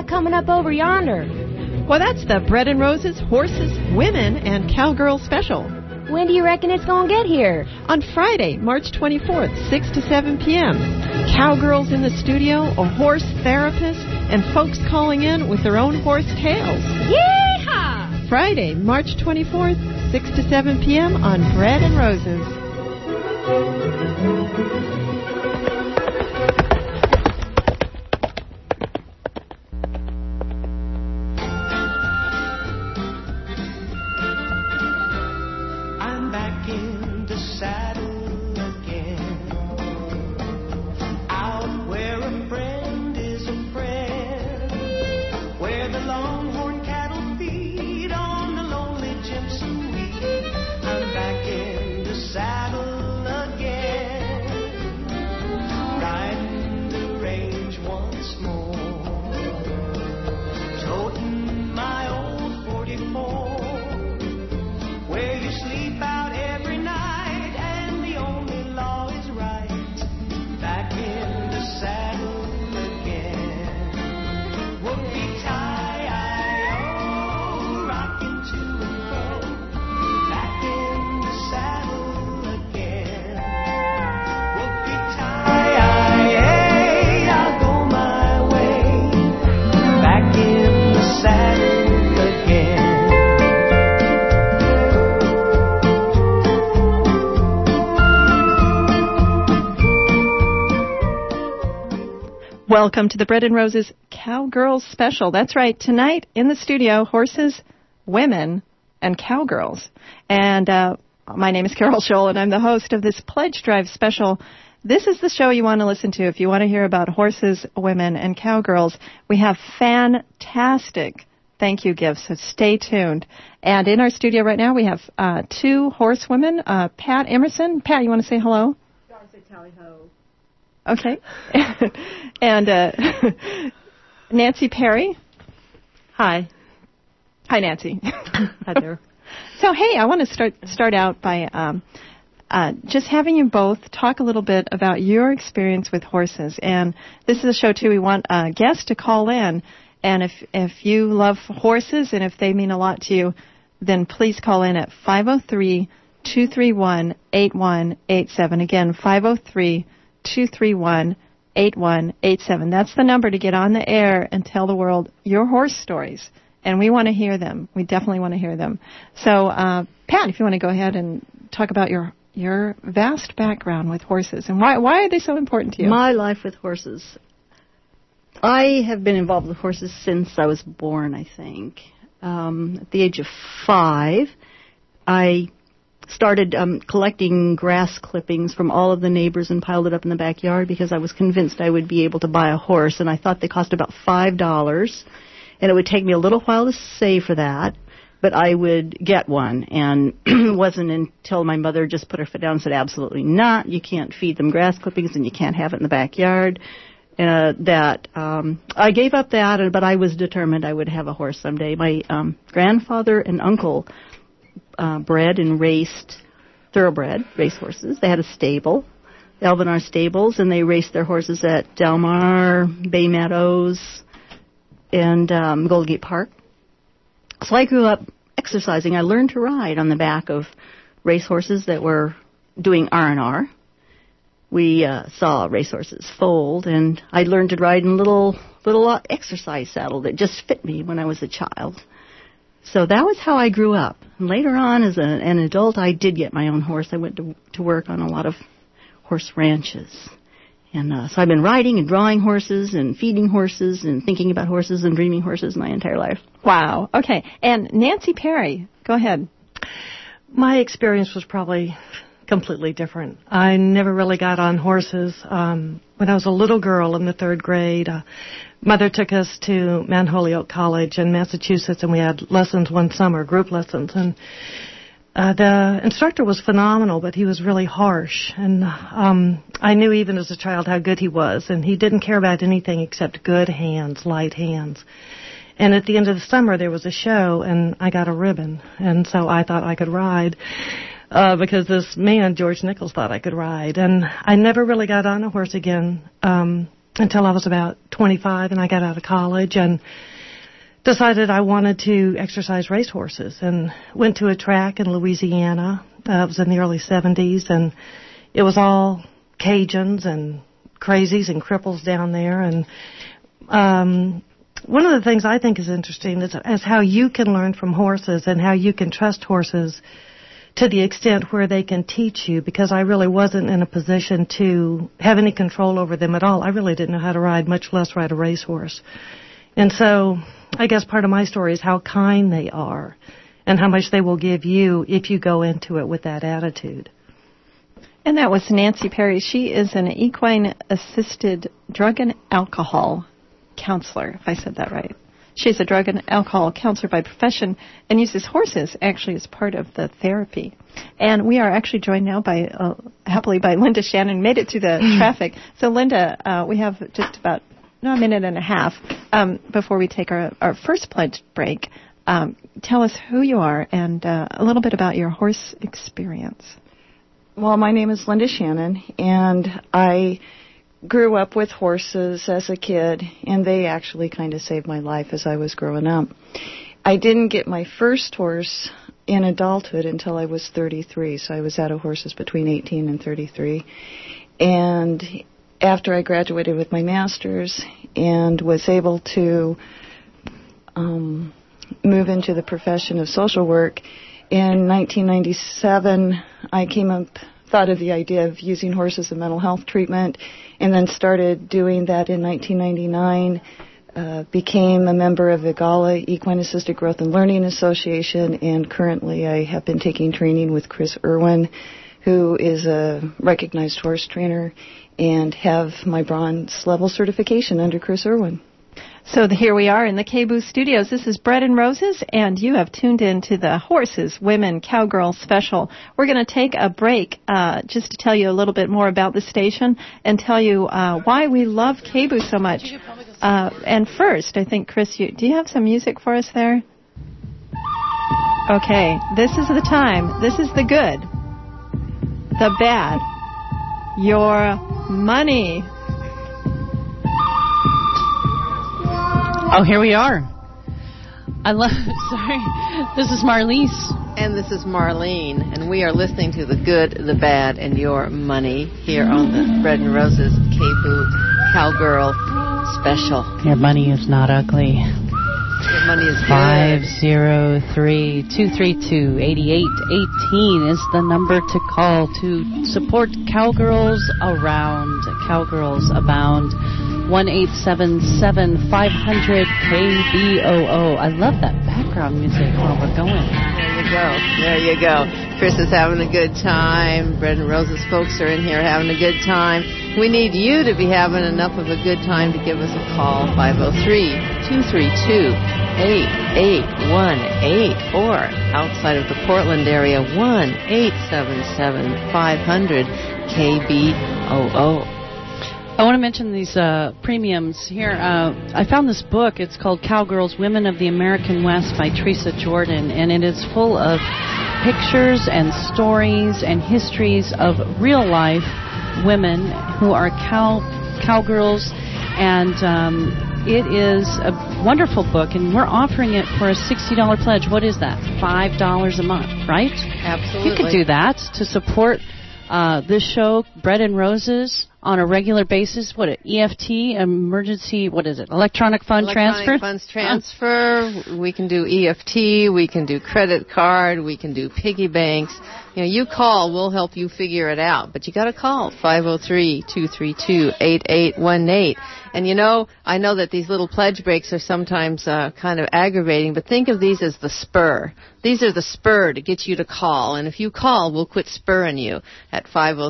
that coming up over yonder? Well, that's the Bread and Roses Horses, Women, and Cowgirls special. When do you reckon it's going to get here? On Friday, March 24th, 6 to 7 p.m. Cowgirls in the studio, a horse therapist, and folks calling in with their own horse tales. Yeehaw! Friday, March 24th, 6 to 7 p.m. on Bread and Roses. Welcome to the Bread and Roses Cowgirls special. That's right. Tonight in the studio, horses, women, and cowgirls. And my name is Carol Scholl, and I'm the host of this Pledge Drive special. This is the show you want to listen to if you want to hear about horses, women, and cowgirls. We have fantastic thank you gifts, so stay tuned. And in our studio right now, we have two horsewomen, Pat Emerson. Pat, you want to say hello? Say tally-ho. Okay. And Nancy Perry. Hi. Hi, Nancy. Hi there. So, hey, I want to start out by just having you both talk a little bit about your experience with horses. And this is a show, too. We want guests to call in. And if you love horses and if they mean a lot to you, then please call in at 503-231-8187. Again, 503-231-8187. That's the number to get on the air and tell the world your horse stories. And we want to hear them. We definitely want to hear them. So, Pat, if you want to go ahead and talk about your vast background with horses and why are they so important to you? My life with horses. I have been involved with horses since I was born, I think. At the age of 5, I started collecting grass clippings from all of the neighbors and piled it up in the backyard because I was convinced I would be able to buy a horse, and I thought they cost about $5, and it would take me a little while to save for that, but I would get one, and it wasn't until my mother just put her foot down and said, absolutely not, you can't feed them grass clippings and you can't have it in the backyard, that I gave up that, but I was determined I would have a horse someday. My grandfather and uncle bred and raced thoroughbred racehorses. They had a stable, the Elvinar Stables, and they raced their horses at Del Mar, Bay Meadows, and Golden Gate Park. So I grew up exercising. I learned to ride on the back of racehorses that were doing R&R. We saw racehorses foaled, and I learned to ride in a little exercise saddle that just fit me when I was a child. So that was how I grew up. And later on, as an adult, I did get my own horse. I went to work on a lot of horse ranches. And so I've been riding and drawing horses and feeding horses and thinking about horses and dreaming horses my entire life. Wow. Okay. And Nancy Perry, go ahead. My experience was probably completely different. I never really got on horses. When I was a little girl in the 3rd grade, Mother took us to Mount Holyoke College in Massachusetts, and we had lessons one summer, group lessons. And the instructor was phenomenal, but he was really harsh. And I knew even as a child how good he was, and he didn't care about anything except good hands, light hands. And at the end of the summer, there was a show, and I got a ribbon. And so I thought I could ride. Because this man, George Nichols, thought I could ride. And I never really got on a horse again until I was about 25, and I got out of college and decided I wanted to exercise racehorses, and went to a track in Louisiana. It was in the early 70s, and it was all Cajuns and crazies and cripples down there. And one of the things I think is interesting is how you can learn from horses and how you can trust horses to the extent where they can teach you, because I really wasn't in a position to have any control over them at all. I really didn't know how to ride, much less ride a racehorse. And so I guess part of my story is how kind they are and how much they will give you if you go into it with that attitude. And that was Nancy Perry. She is an equine-assisted drug and alcohol counselor, if I said that right. She's a drug and alcohol counselor by profession and uses horses actually as part of the therapy. And we are actually joined now by, happily, by Linda Shannon. Made it through the traffic. So, Linda, we have just about a minute and a half before we take our first pledge break. Tell us who you are and a little bit about your horse experience. Well, my name is Linda Shannon, and I grew up with horses as a kid, and they actually kind of saved my life as I was growing up. I didn't get my first horse in adulthood until I was 33, so I was out of horses between 18 and 33. And after I graduated with my master's and was able to move into the profession of social work, in 1997, I thought of the idea of using horses in mental health treatment, and then started doing that in 1999. Became a member of the GALA Equine Assisted Growth and Learning Association, and currently I have been taking training with Chris Irwin, who is a recognized horse trainer, and have my bronze level certification under Chris Irwin. So here we are in the KBOO studios. This is Bread and Roses, and you have tuned in to the Horses, Women, Cowgirl special. We're going to take a break just to tell you a little bit more about the station and tell you why we love KBOO so much. And first, I think, Chris, do you have some music for us there? Okay, this is the time. This is the good, the bad, your money. Oh, here we are. Sorry. This is Marlise. And this is Marlene. And we are listening to The Good, the Bad, and Your Money here on the Bread and Roses KBOO Cowgirl Special. Your money is not ugly. Your money is good. 503-232-8818 is the number to call to support Cowgirls Around. Cowgirls Abound. 1-877-500-KBOO. I love that background music while we're going. There you go. Chris is having a good time. Bread and Roses folks are in here having a good time. We need you to be having enough of a good time to give us a call, 503-232-8818, or outside of the Portland area, 1-877-500-KBOO. I want to mention these premiums here. I found this book. It's called Cowgirls, Women of the American West by Teresa Jordan, and it is full of pictures and stories and histories of real-life women who are cowgirls, and it is a wonderful book, and we're offering it for a $60 pledge. What is that? $5 a month, right? Absolutely. You could do that to support this show, Bread and Roses, on a regular basis. What, EFT, emergency, what is it, electronic fund transfer? Electronic funds transfer. We can do EFT. We can do credit card. We can do piggy banks. You know, you call, we'll help you figure it out. But you got to call 503-232-8818. And you know, I know that these little pledge breaks are sometimes kind of aggravating, but think of these as the spur. These are the spur to get you to call. And if you call, we'll quit spurring you at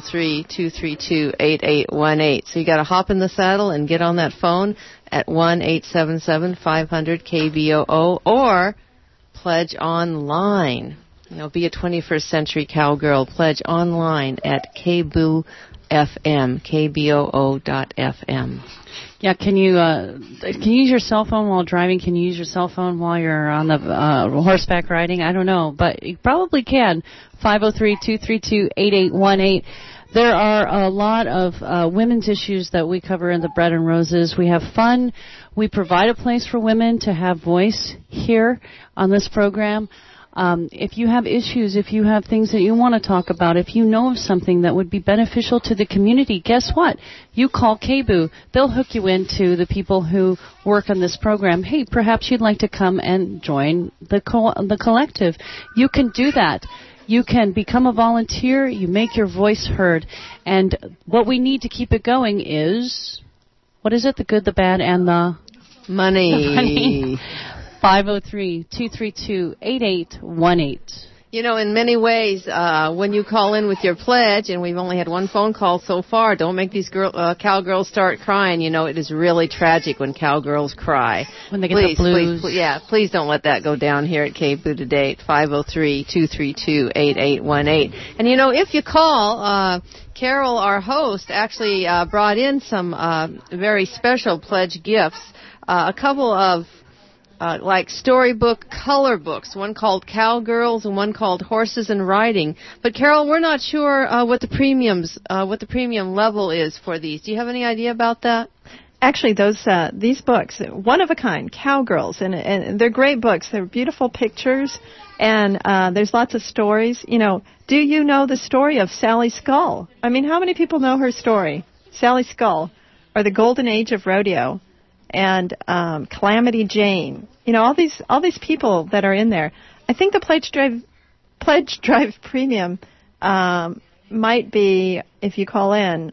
503-232-8818. So you got to hop in the saddle and get on that phone at 1-877-500-KBOO, or pledge online. You know, be a 21st century cowgirl. Pledge online at KBOO KBOO.FM. Yeah, can you use your cell phone while driving? Can you use your cell phone while you're on the horseback riding? I don't know, but you probably can. 503-232-8818. There are a lot of women's issues that we cover in the Bread and Roses. We have fun. We provide a place for women to have voice here on this program. If you have issues, if you have things that you want to talk about, if you know of something that would be beneficial to the community, guess what? You call KBOO. They'll hook you into the people who work on this program. Hey, perhaps you'd like to come and join the collective. You can do that. You can become a volunteer. You make your voice heard. And what we need to keep it going is, what is it? The good, the bad, and the money. 503-232-8818. You know, in many ways, when you call in with your pledge, and we've only had one phone call so far, don't make these cowgirls start crying. You know, it is really tragic when cowgirls cry. When they get the blues. Please don't let that go down here at KBOO today at 503-232-8818. And, you know, if you call, Carol, our host, actually brought in some very special pledge gifts, a couple of like storybook color books, one called Cowgirls and one called Horses and Riding. But Carol, we're not sure what the premium level is for these. Do you have any idea about that? Actually, these books, one of a kind, Cowgirls, and they're great books. They're beautiful pictures, and there's lots of stories. You know, do you know the story of Sally Skull? I mean, how many people know her story? Sally Skull, or the Golden Age of Rodeo, and Calamity Jane. You know, all these people that are in there. I think the Pledge Drive premium might be, if you call in,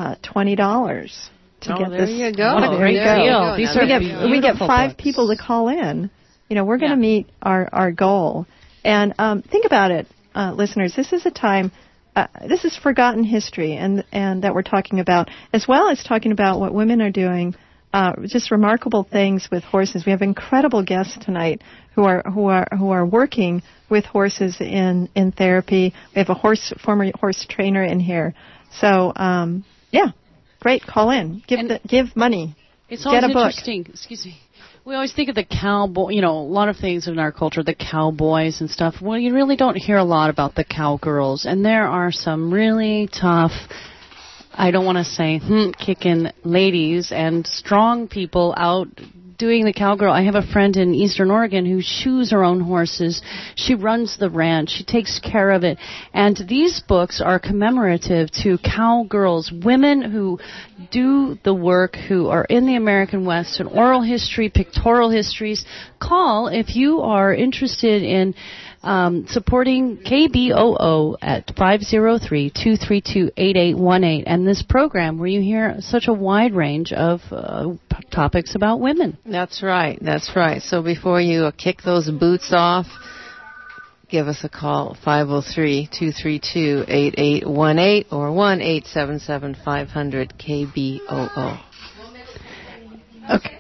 $20 to get there this. You go. What a great deal. These we get 5 people to call in. You know, we're going to meet our goal. And think about it, listeners. This is a time. This is forgotten history, and that we're talking about, as well as talking about what women are doing. Just remarkable things with horses. We have incredible guests tonight who are working with horses in therapy. We have a former horse trainer in here. So great. Call in. Give money. It's always Get a book. interesting. Excuse me. We always think of the cowboy. You know, a lot of things in our culture, the cowboys and stuff. Well, you really don't hear a lot about the cowgirls, and there are some really tough, I don't want to say kicking ladies and strong people out doing the cowgirl. I have a friend in Eastern Oregon who shoes her own horses. She runs the ranch. She takes care of it. And these books are commemorative to cowgirls, women who do the work, who are in the American West, and oral history, pictorial histories. Call if you are interested in supporting KBOO at 503-232-8818, and this program where you hear such a wide range of topics about women. That's right. So before you kick those boots off, give us a call, 503-232-8818 or 1-877-500-KBOO. Okay.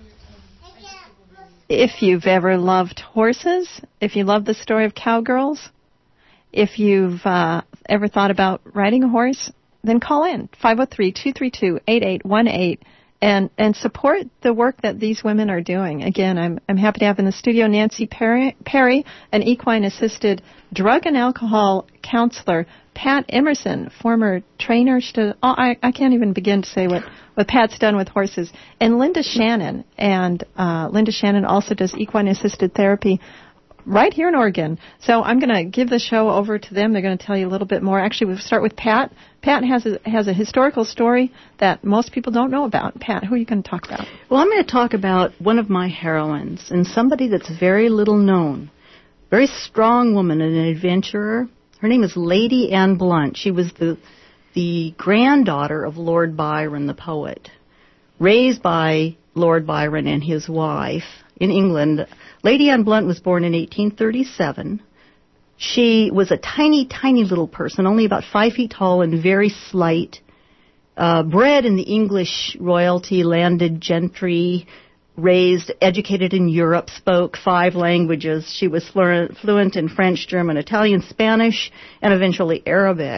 If you've ever loved horses, if you love the story of cowgirls, if you've ever thought about riding a horse, then call in, 503-232-8818, and support the work that these women are doing. Again, I'm happy to have in the studio Nancy Perry, an equine-assisted drug and alcohol counselor, Pat Emerson, former trainer. I can't even begin to say what Pat's done with horses, and Linda Shannon. And Linda Shannon also does equine-assisted therapy right here in Oregon. So I'm going to give the show over to them. They're going to tell you a little bit more. Actually, we'll start with Pat. Pat has a historical story that most people don't know about. Pat, who are you going to talk about? Well, I'm going to talk about one of my heroines, and somebody that's very little known. Very strong woman and an adventurer. Her name is Lady Anne Blunt. She was the granddaughter of Lord Byron, the poet, raised by Lord Byron and his wife in England. Lady Anne Blunt was born in 1837. She was a tiny, tiny little person, only about 5 feet tall and very slight, bred in the English royalty, landed gentry, raised, educated in Europe, spoke 5 languages. She was fluent in French, German, Italian, Spanish, and eventually Arabic.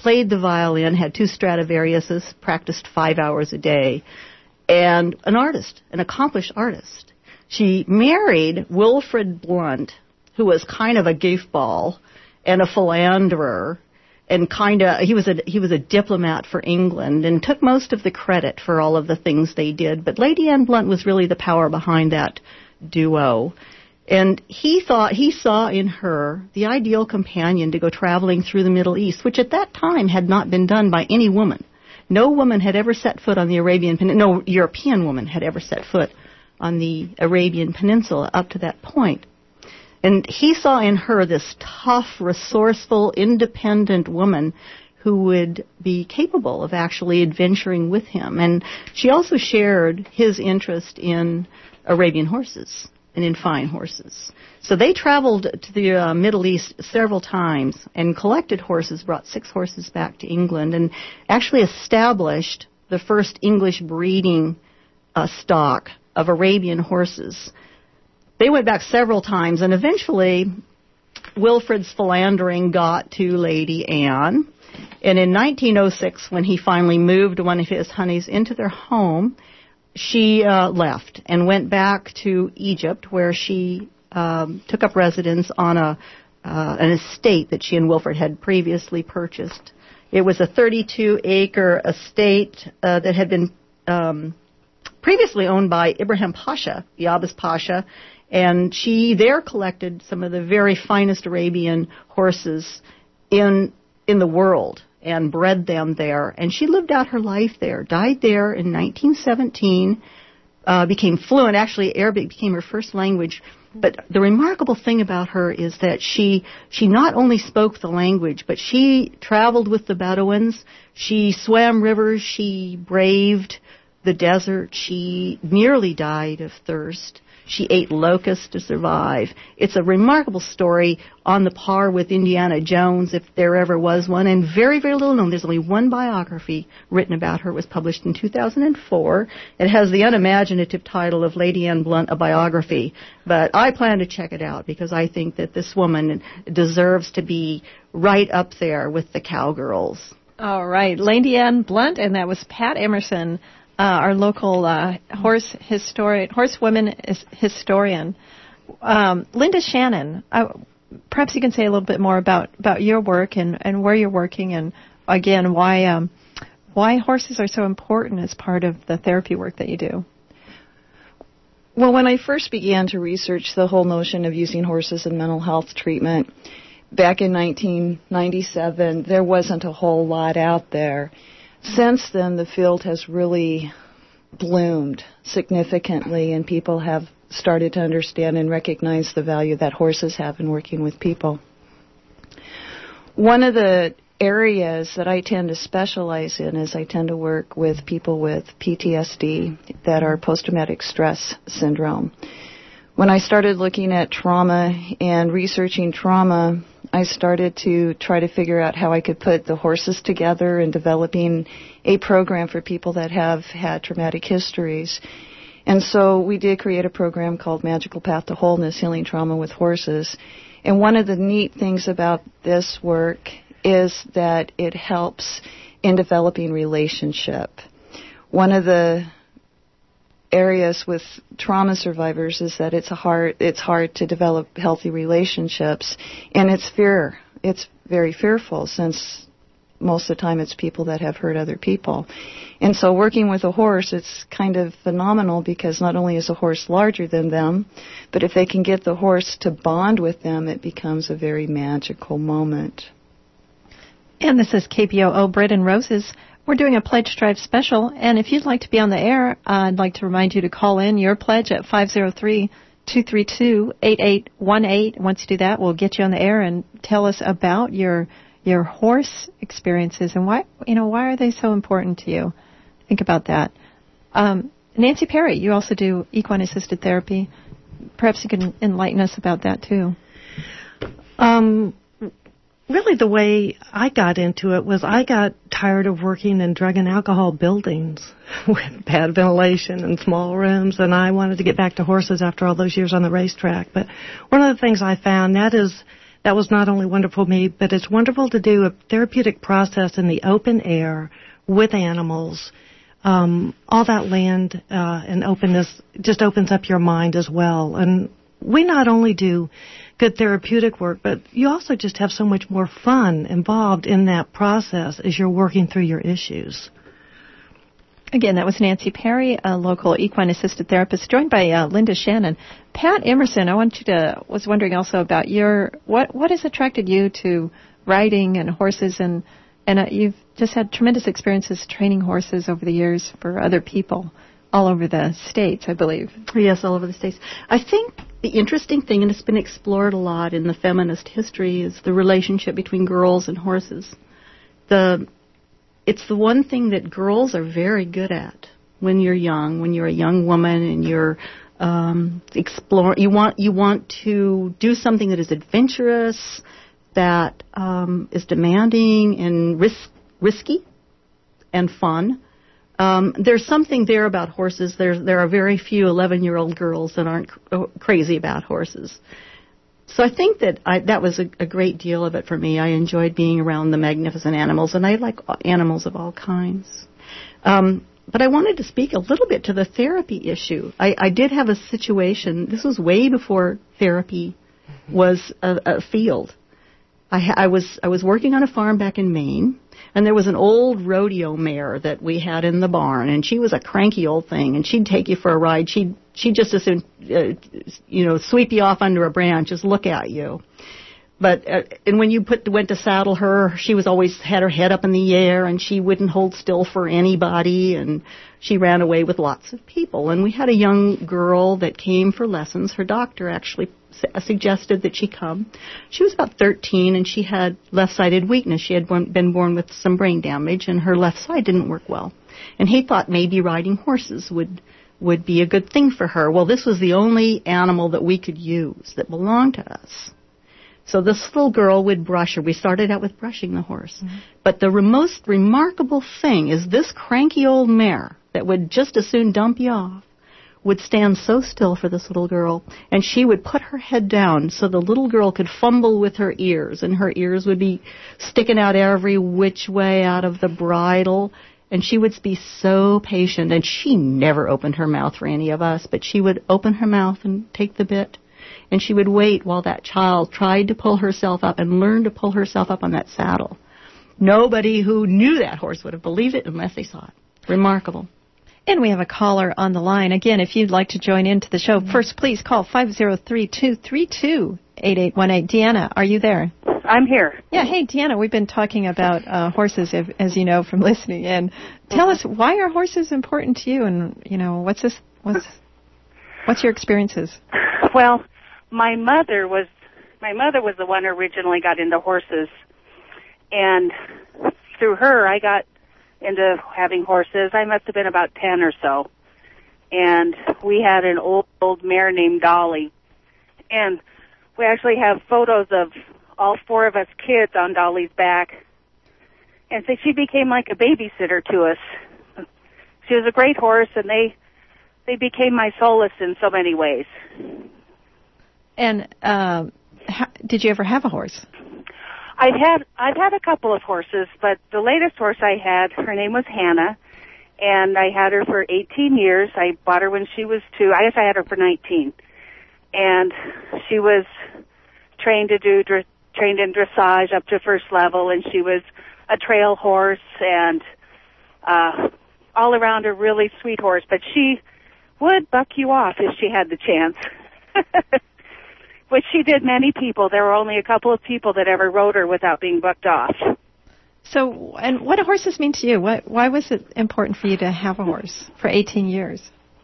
played the violin, had 2 Stradivariuses, practiced 5 hours a day, and an artist, an accomplished artist. She married Wilfrid Blunt, who was kind of a goofball and a philanderer, and he was a diplomat for England and took most of the credit for all of the things they did. But Lady Anne Blunt was really the power behind that duo. And he saw in her the ideal companion to go traveling through the Middle East, which at that time had not been done by any woman. No woman had ever set foot on the Arabian Peninsula. No European woman had ever set foot on the Arabian Peninsula up to that point. And he saw in her this tough, resourceful, independent woman who would be capable of actually adventuring with him. And she also shared his interest in Arabian horses and in fine horses. So they traveled to the Middle East several times and collected horses, brought 6 horses back to England, and actually established the first English breeding stock of Arabian horses. They went back several times, and eventually Wilfrid's philandering got to Lady Anne. And in 1906, when he finally moved one of his honeys into their home, she left and went back to Egypt, where she took up residence on an estate that she and Wilfrid had previously purchased. It was a 32-acre estate that had been previously owned by Ibrahim Pasha, the Abbas Pasha, and she there collected some of the very finest Arabian horses in the world and bred them there. And she lived out her life there, died there in 1917, became fluent. Actually, Arabic became her first language. But the remarkable thing about her is that she not only spoke the language, but she traveled with the Bedouins. She swam rivers. She braved the desert. She nearly died of thirst. She ate locusts to survive. It's a remarkable story on the par with Indiana Jones, if there ever was one, and very, very little known. There's only one biography written about her. It was published in 2004. It has the unimaginative title of Lady Anne Blunt, a biography. But I plan to check it out because I think that this woman deserves to be right up there with the cowgirls. All right, Lady Anne Blunt, and that was Pat Emerson, our local horsewoman historian. Linda Shannon, perhaps you can say a little bit more about your work and where you're working, and again why horses are so important as part of the therapy work that you do. Well, when I first began to research the whole notion of using horses in mental health treatment back in 1997, there wasn't a whole lot out there. Since then, the field has really bloomed significantly, and people have started to understand and recognize the value that horses have in working with people. One of the areas that I tend to specialize in is I tend to work with people with PTSD, that are post-traumatic stress syndrome. When I started looking at trauma and researching trauma, I started to try to figure out how I could put the horses together in developing a program for people that have had traumatic histories. And so we did create a program called Magical Path to Wholeness, Healing Trauma with Horses. And one of the neat things about this work is that it helps in developing relationship. One of the areas with trauma survivors is that it's hard to develop healthy relationships, and it's very fearful, since most of the time it's people that have hurt other people. And so working with a horse, it's kind of phenomenal, because not only is a horse larger than them, but if they can get the horse to bond with them, it becomes a very magical moment. And this is KPOO Bread and Roses. We're doing a Pledge Drive special, and if you'd like to be on the air, I'd like to remind you to call in your pledge at 503-232-8818. Once you do that, we'll get you on the air and tell us about your horse experiences and why are they so important to you. Think about that. Nancy Perry, you also do equine-assisted therapy. Perhaps you can enlighten us about that too. Really, the way I got into it was I got tired of working in drug and alcohol buildings with bad ventilation and small rooms, and I wanted to get back to horses after all those years on the racetrack. But one of the things I found, that is that was not only wonderful for me, but it's wonderful to do a therapeutic process in the open air with animals. All that land and openness just opens up your mind as well. And we not only do good therapeutic work, but you also just have so much more fun involved in that process as you're working through your issues. Again, that was Nancy Perry, a local equine assisted therapist, joined by Linda Shannon. Pat Emerson, was wondering also about what has attracted you to riding and horses, and you've just had tremendous experiences training horses over the years for other people all over the states, I believe. Yes, all over the states. I think the interesting thing, and it's been explored a lot in the feminist history, is the relationship between girls and horses. It's the one thing that girls are very good at when you're young, when you're a young woman and you're explore. You want to do something that is adventurous, that is demanding and risky and fun. There's something there about horses. There are very few 11-year-old girls that aren't crazy about horses. So I think that was a great deal of it for me. I enjoyed being around the magnificent animals, and I like animals of all kinds. But I wanted to speak a little bit to the therapy issue. I did have a situation. This was way before therapy was a field. I was working on a farm back in Maine, and there was an old rodeo mare that we had in the barn, and she was a cranky old thing, and she'd take you for a ride. She'd just as soon, sweep you off under a branch, just look at you. But and when you went to saddle her, she was always had her head up in the air, and she wouldn't hold still for anybody, and she ran away with lots of people. And we had a young girl that came for lessons. Her doctor actually suggested that she come. She was about 13, and she had left-sided weakness. She had been born with some brain damage, and her left side didn't work well. And he thought maybe riding horses would be a good thing for her. Well, this was the only animal that we could use that belonged to us. So this little girl would brush her. We started out with brushing the horse. Mm-hmm. But the most remarkable thing is this cranky old mare that would just as soon dump you off would stand so still for this little girl, and she would put her head down so the little girl could fumble with her ears, and her ears would be sticking out every which way out of the bridle, and she would be so patient, and she never opened her mouth for any of us, but she would open her mouth and take the bit, and she would wait while that child tried to pull herself up and learn to pull herself up on that saddle. Nobody who knew that horse would have believed it unless they saw it. Remarkable. And we have a caller on the line. Again, if you'd like to join into the show, first please call 503-232-8818. Deanna, are you there? I'm here. Yeah, hey, Deanna, we've been talking about horses, as you know from listening. And tell us, why are horses important to you? And, what's your experiences? Well, my mother was the one who originally got into horses. And through her, I got into having horses. I must have been about 10 or so. And we had an old mare named Dolly. And we actually have photos of all four of us kids on Dolly's back. And so she became like a babysitter to us. She was a great horse, and they became my solace in so many ways. And did you ever have a horse? I've had a couple of horses, but the latest horse I had, her name was Hannah, and I had her for 18 years. I bought her when she was 2. I guess I had her for 19. And she was trained in dressage up to first level, and she was a trail horse and all around a really sweet horse. But she would buck you off if she had the chance. Which she did many people. There were only a couple of people that ever rode her without being bucked off. So, and what do horses mean to you? Why was it important for you to have a horse for 18 years?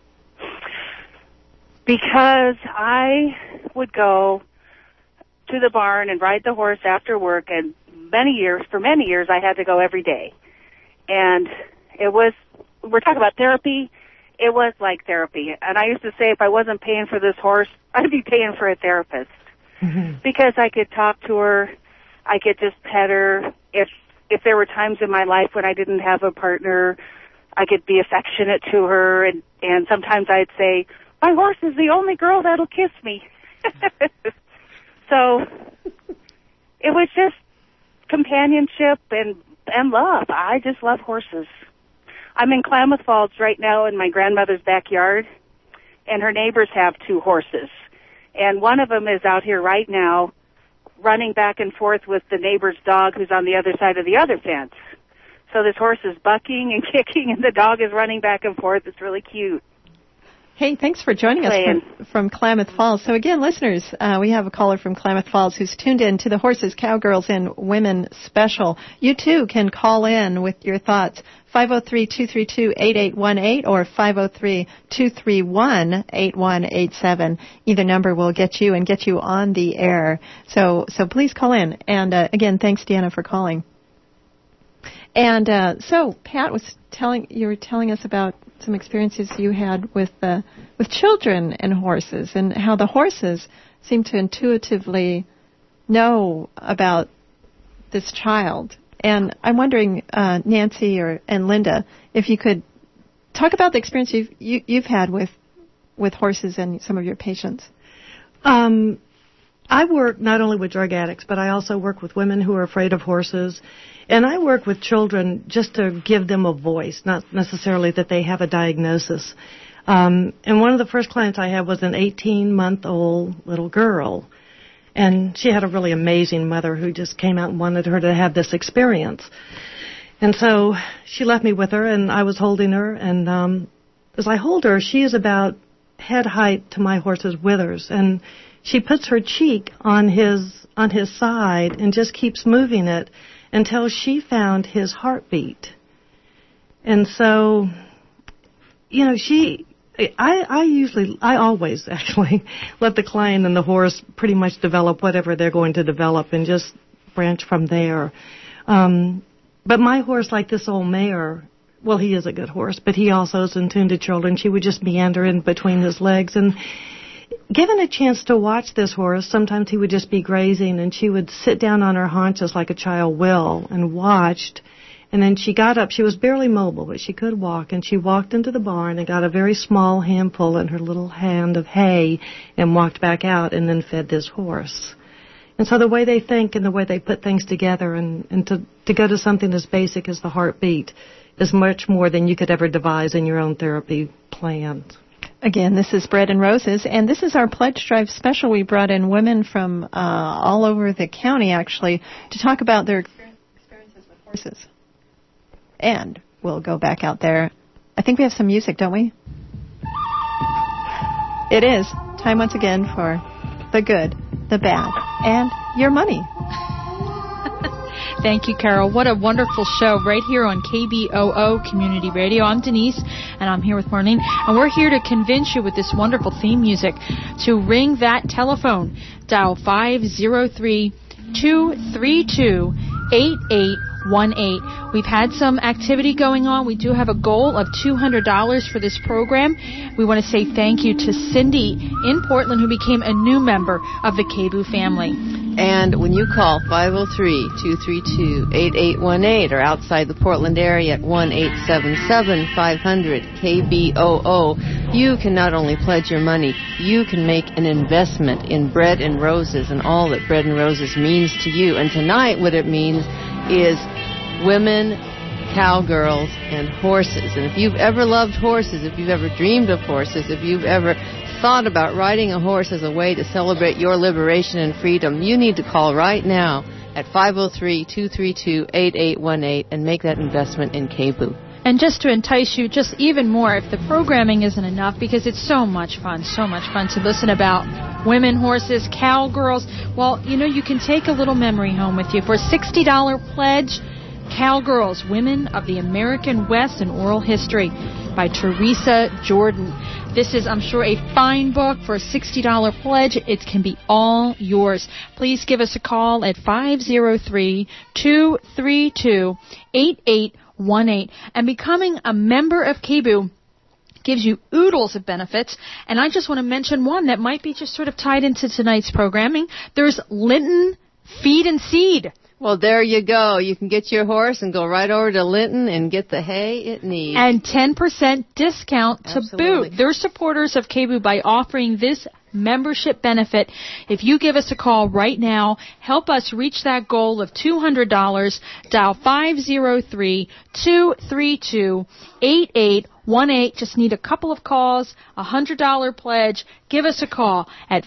Because I would go to the barn and ride the horse after work, and for many years, I had to go every day. And we're talking about therapy. It was like therapy. And I used to say if I wasn't paying for this horse, I'd be paying for a therapist. Mm-hmm. Because I could talk to her, I could just pet her. If there were times in my life when I didn't have a partner, I could be affectionate to her. And sometimes I'd say, my horse is the only girl that'll kiss me. So it was just companionship and love. I just love horses. I'm in Klamath Falls right now in my grandmother's backyard, and her neighbors have 2 horses. And one of them is out here right now running back and forth with the neighbor's dog who's on the other side of the other fence. So this horse is bucking and kicking, and the dog is running back and forth. It's really cute. Hey, thanks for joining us from Klamath Falls. So again, listeners, we have a caller from Klamath Falls who's tuned in to the Horses, Cowgirls, and Women special. You, too, can call in with your thoughts. 503-232-8818 or 503-231-8187. Either number will get you on the air. So please call in. And again, thanks, Deanna, for calling. And so Pat you were telling us about some experiences you had with children and horses, and how the horses seem to intuitively know about this child. And I'm wondering, Nancy and Linda, if you could talk about the experience you've had with horses and some of your patients. I work not only with drug addicts, but I also work with women who are afraid of horses. And I work with children just to give them a voice, not necessarily that they have a diagnosis. And one of the first clients I had was an 18-month-old little girl. And she had a really amazing mother who just came out and wanted her to have this experience. And so she left me with her, and I was holding her. And as I hold her, she is about head height to my horse's withers. And she puts her cheek on his side and just keeps moving it until she found his heartbeat. And so, you know, I always actually let the client and the horse pretty much develop whatever they're going to develop and just branch from there. But my horse, like this old mare, well, he is a good horse, but he also is in tune to children. She would just meander in between his legs. And given a chance to watch this horse, sometimes he would just be grazing, and she would sit down on her haunches like a child will and watched. And then she got up. She was barely mobile, but she could walk. And she walked into the barn and got a very small handful in her little hand of hay and walked back out and then fed this horse. And so the way they think and the way they put things together and to go to something as basic as the heartbeat is much more than you could ever devise in your own therapy plan. Again, this is Bread and Roses, and this is our Pledge Drive special. We brought in women from all over the county, actually, to talk about their experiences with horses. And we'll go back out there. I think we have some music, don't we? It is time once again for the good, the bad, and your money. Thank you, Carol. What a wonderful show right here on KBOO Community Radio. I'm Denise, and I'm here with Marlene, and we're here to convince you with this wonderful theme music to ring that telephone. Dial 503-232-8818. We've had some activity going on. We do have a goal of $200 for this program. We want to say thank you to Cindy in Portland, who became a new member of the KBOO family. And when you call 503-232-8818 or outside the Portland area at 1-877-500-KBOO, you can not only pledge your money, you can make an investment in Bread and Roses and all that Bread and Roses means to you. And tonight what it means is women, cowgirls, and horses. And if you've ever loved horses, if you've ever dreamed of horses, if you've ever thought about riding a horse as a way to celebrate your liberation and freedom, you need to call right now at 503-232-8818 and make that investment in KBOO. And just to entice you just even more, if the programming isn't enough, because it's so much fun to listen about women, horses, cowgirls, well, you know, you can take a little memory home with you. For a $60 pledge, Cowgirls, Women of the American West and Oral History by Teresa Jordan. This is, I'm sure, a fine book. For a $60 pledge. It can be all yours. Please give us a call at 503-232-8818. And becoming a member of KBOO gives you oodles of benefits. And I just want to mention one that might be just sort of tied into tonight's programming. There's Linton Feed and Seed. Well, there you go. You can get your horse and go right over to Linton and get the hay it needs. And 10% discount to Absolutely. boot. They're supporters of KBOO by offering this membership benefit. If you give us a call right now, help us reach that goal of $200, dial 503-232-8818. Just need a couple of calls, $100 pledge. Give us a call at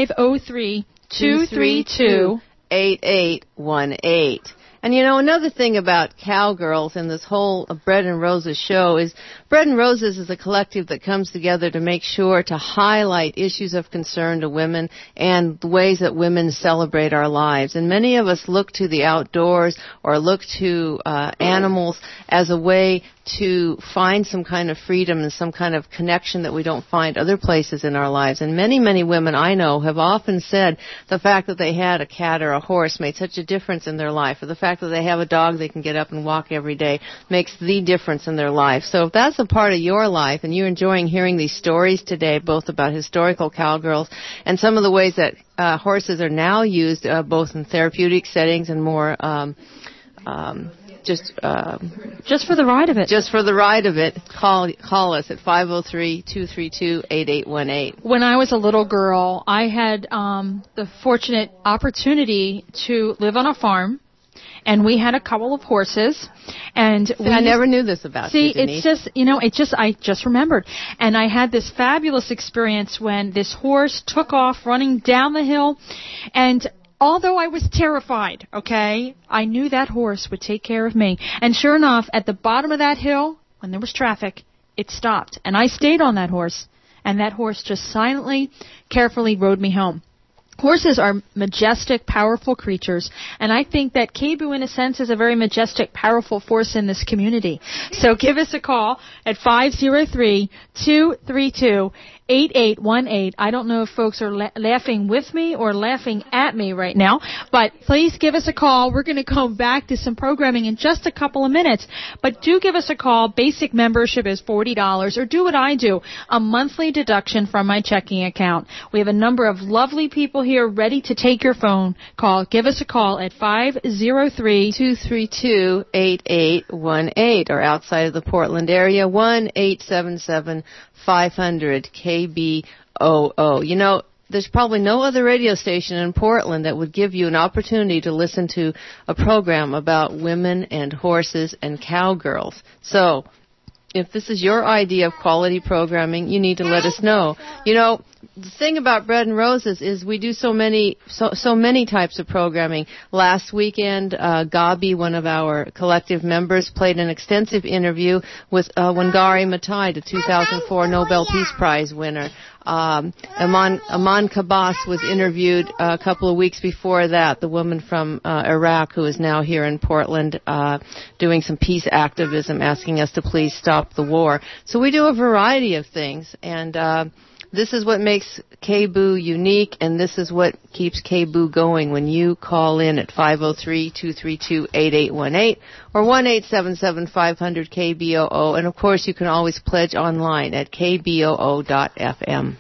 503-232-8818. And you know, another thing about Cowgirls and this whole Bread and Roses show is Bread and Roses is a collective that comes together to make sure to highlight issues of concern to women and the ways that women celebrate our lives. And many of us look to the outdoors or look to animals as a way to find some kind of freedom and some kind of connection that we don't find other places in our lives. And many, many women I know have often said the fact that they had a cat or a horse made such a difference in their life, or the fact that they have a dog they can get up and walk every day makes the difference in their life. So if that's a part of your life and you're enjoying hearing these stories today, both about historical cowgirls and some of the ways that horses are now used both in therapeutic settings and more just for the ride of it. Just for the ride of it. Call us at 503-232-8818. When I was a little girl, I had the fortunate opportunity to live on a farm, and we had a couple of horses. And I never knew this about you, Denise. I just remembered. And I had this fabulous experience when this horse took off running down the hill, and although I was terrified, okay, I knew that horse would take care of me. And sure enough, at the bottom of that hill, when there was traffic, it stopped. And I stayed on that horse, and that horse just silently, carefully rode me home. Horses are majestic, powerful creatures, and I think that KBOO, in a sense, is a very majestic, powerful force in this community. So give us a call at 503-232-8818. I don't know if folks are laughing with me or laughing at me right now, but please give us a call. We're going to go back to some programming in just a couple of minutes, but do give us a call. Basic membership is $40, or do what I do, a monthly deduction from my checking account. We have a number of lovely people here ready to take your phone call. Give us a call at 503-232-8818, or outside of the Portland area, 1-877-500-KBOO. You know, there's probably no other radio station in Portland that would give you an opportunity to listen to a program about women and horses and cowgirls. So, if this is your idea of quality programming, you need to let us know. You know, the thing about Bread and Roses is we do so many types of programming. Last weekend, Gabi, one of our collective members, played an extensive interview with Wangari Maathai, the 2004 Nobel Peace Prize winner. Aman Kabas was interviewed a couple of weeks before that, the woman from Iraq who is now here in Portland doing some peace activism, asking us to please stop the war. So we do a variety of things, and this is what makes KBOO unique, and this is what keeps KBOO going when you call in at 503-232-8818 or 1-877-500-KBOO. And, of course, you can always pledge online at kboo.fm.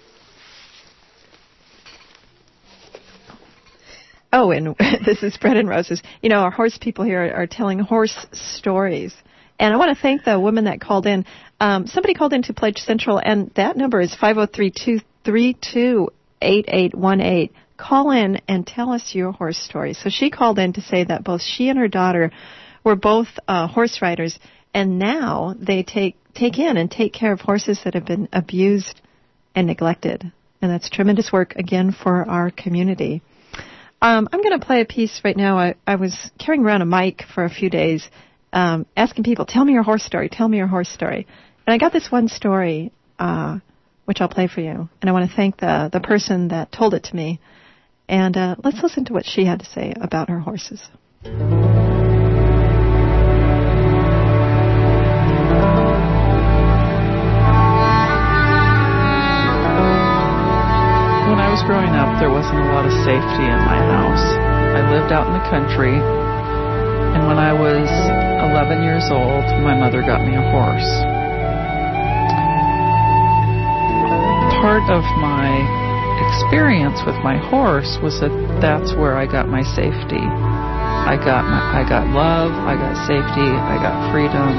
Oh, and this is Bread and Roses. You know, our horse people here are telling horse stories. And I want to thank the woman that called in. Somebody called in to Pledge Central, and that number is 503-232-8818. Call in and tell us your horse story. So she called in to say that both she and her daughter were both horse riders, and now they take in and take care of horses that have been abused and neglected. And that's tremendous work, again, for our community. I'm going to play a piece right now. I was carrying around a mic for a few days, asking people, tell me your horse story, tell me your horse story. And I got this one story, which I'll play for you. And I want to thank the person that told it to me. And let's listen to what she had to say about her horses. When I was growing up, there wasn't a lot of safety in my house. I lived out in the country, and when I was 11 years old, my mother got me a horse. Part of my experience with my horse was that that's where I got my safety. I got love, I got safety, I got freedom.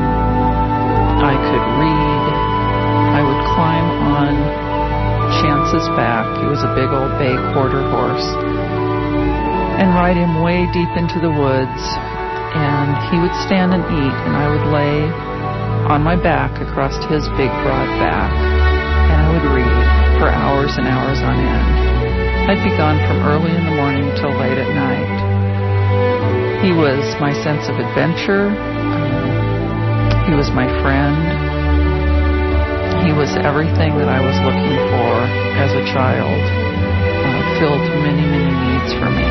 I could read. I would climb on chances his back. He was a big old bay quarter horse. And ride him way deep into the woods. And he would stand and eat, and I would lay on my back across his big, broad back. And I would read for hours and hours on end. I'd be gone from early in the morning till late at night. He was my sense of adventure. He was my friend. He was everything that I was looking for as a child. Filled many, many needs for me.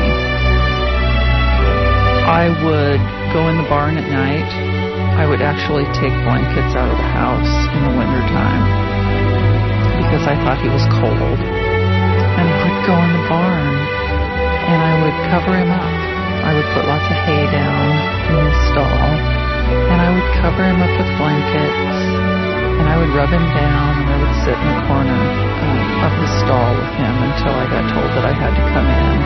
I would go in the barn at night. I would actually take blankets out of the house in the wintertime because I thought he was cold. And I would go in the barn and I would cover him up. I would put lots of hay down in the stall and I would cover him up with blankets and I would rub him down and I would sit in the corner of the stall with him until I got told that I had to come in.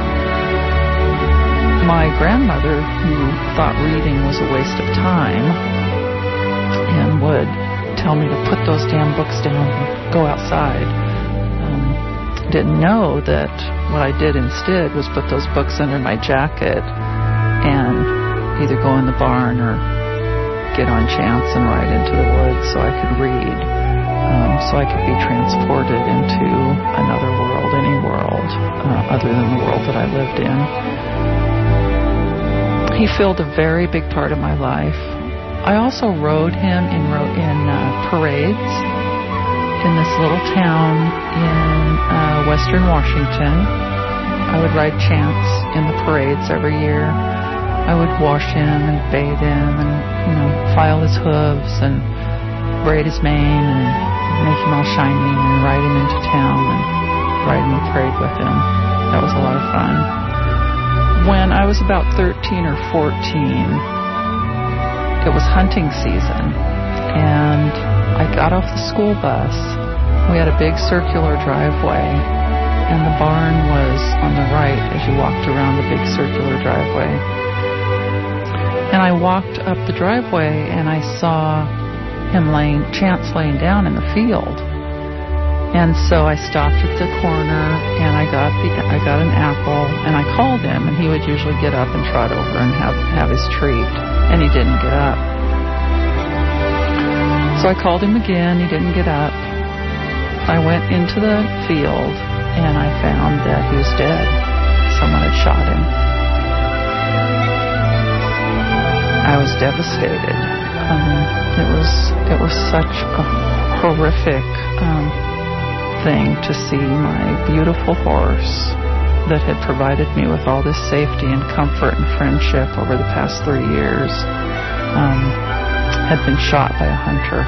My grandmother, who thought reading was a waste of time and would tell me to put those damn books down and go outside, didn't know that what I did instead was put those books under my jacket and either go in the barn or get on chance and ride into the woods so I could read, so I could be transported into another world, any world, other than the world that I lived in. He filled a very big part of my life. I also rode him in parades in this little town in western Washington. I would ride Chance in the parades every year. I would wash him and bathe him and, file his hooves and braid his mane and make him all shiny and ride him into town and ride in the parade with him. That was a lot of fun. When I was about 13 or 14, it was hunting season, and I got off the school bus. We had a big circular driveway, and the barn was on the right as you walked around the big circular driveway. And I walked up the driveway, and I saw Chance laying down in the field. And so I stopped at the corner, and I got an apple, and I called him, and he would usually get up and trot over and have his treat, and he didn't get up. So I called him again, he didn't get up. I went into the field, and I found that he was dead. Someone had shot him. I was devastated. It was such a horrific thing to see my beautiful horse that had provided me with all this safety and comfort and friendship over the past 3 years had been shot by a hunter.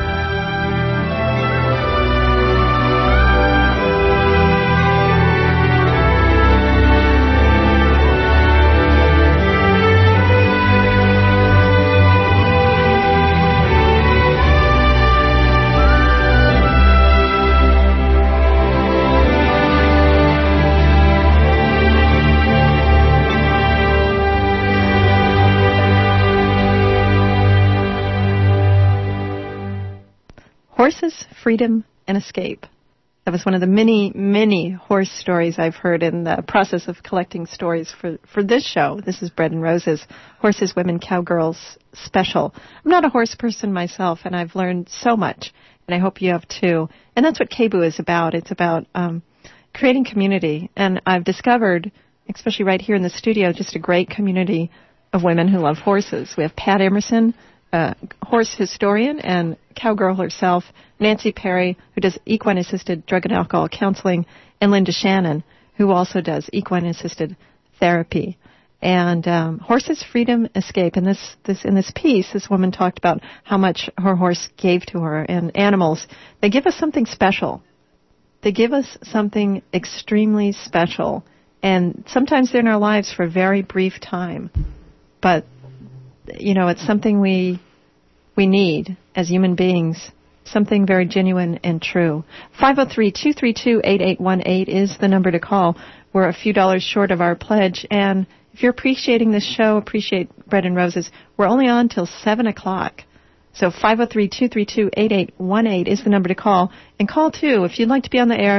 Horses, Freedom, and Escape. That was one of the many, many horse stories I've heard in the process of collecting stories for this show. This is Bread and Roses, Horses, Women, Cowgirls special. I'm not a horse person myself, and I've learned so much, and I hope you have too. And that's what KBOO is about. It's about creating community. And I've discovered, especially right here in the studio, just a great community of women who love horses. We have Pat Emerson, horse historian and cowgirl herself, Nancy Perry, who does equine-assisted drug and alcohol counseling, and Linda Shannon, who also does equine-assisted therapy. And Horses, Freedom, Escape. And in this piece, this woman talked about how much her horse gave to her. And animals, they give us something special. They give us something extremely special. And sometimes they're in our lives for a very brief time. But it's something we need as human beings, something very genuine and true. 503-232-8818 is the number to call. We're a few dollars short of our pledge, and if you're appreciating this show, appreciate Bread and Roses, we're only on till 7 o'clock. So 503-232-8818 is the number to call. And call, too, if you'd like to be on the air.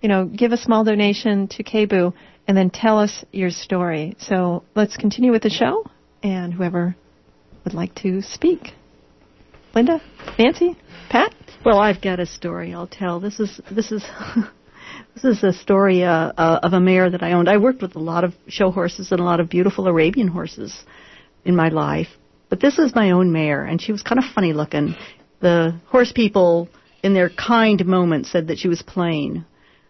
give a small donation to KBOO and then tell us your story. So let's continue with the show, and whoever would like to speak. Linda? Nancy? Pat? Well, I've got a story I'll tell. This is this is a story of a mare that I owned. I worked with a lot of show horses and a lot of beautiful Arabian horses in my life. But this is my own mare, and she was kind of funny looking. The horse people, in their kind moments, said that she was plain.